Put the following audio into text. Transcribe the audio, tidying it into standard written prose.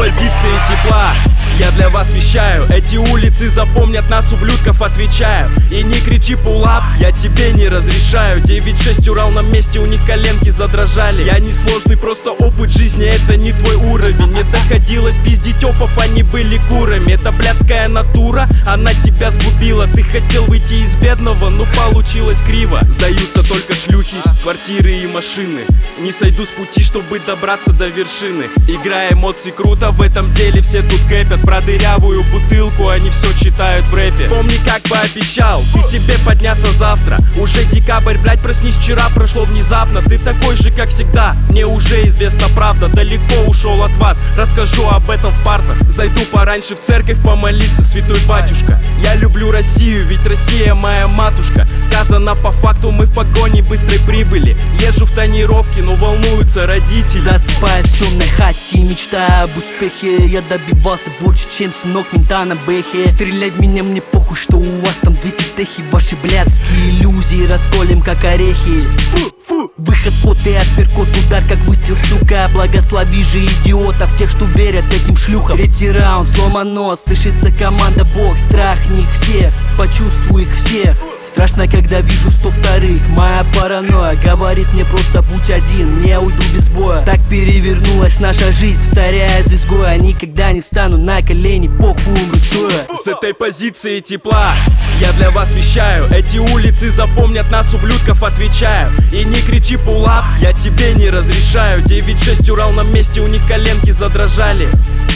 позиции тепла я для вас вещаю. Эти улицы запомнят нас, ублюдков, отвечаю. И не кричи пулап, я тебе не разрешаю. 9-6 Урал на месте, у них коленки задрожали. Я не сложный, просто опыт жизни, это не твой уровень. Не доходилось пиздить опов, они были курами. Это блядская натура, она тебя сгубила. Ты хотел выйти из бедного, но получилось криво. Сдаются только шлюхи, квартиры и машины. Не сойду с пути, чтобы добраться до вершины. Игра эмоций круто, в этом деле все тут кэпят. Про дырявую бутылку они все читают в рэпе. Вспомни, как пообещал ты себе подняться завтра. Уже декабрь, блять, проснись, вчера прошло внезапно. Ты такой же, как всегда, мне уже известна правда. Далеко ушел от вас, расскажу об этом в партах. Зайду пораньше в церковь помолиться, святой батюшка. Я люблю Россию, ведь Россия моя матушка. Сказано по факту, мы в погоне быстрой прибыли. Езжу в тонировке, но волнуются родители. Засыпаю в темной хате, мечтаю об успехе. Я добивался больше, чем сынок мента на бэхе. Стреляй в меня, мне похуй, что у вас там две пятехи. Ваши блядские иллюзии расколем, как орехи. Фу, выход, вход и апперкот, удар, как выстрел, сука. Благослови же идиотов, тех, что верят этим шлюхам. Третий раунд, сломан нос, слышится команда бокс. Трахни их всех, почувствуй их всех. Страшно, когда вижу 102-х. Моя паранойя говорит мне просто будь один, не уйду без боя. Так перевернулась наша жизнь, в царя из изгоя. Никогда не встану на колени, похуй, умру стоя. С этой позиции тепла я для вас вещаю. Эти улицы запомнят нас, ублюдков, отвечаю. И не кричи пулап, я тебе не разрешаю. 9-6 Урал на месте, у них коленки задрожали.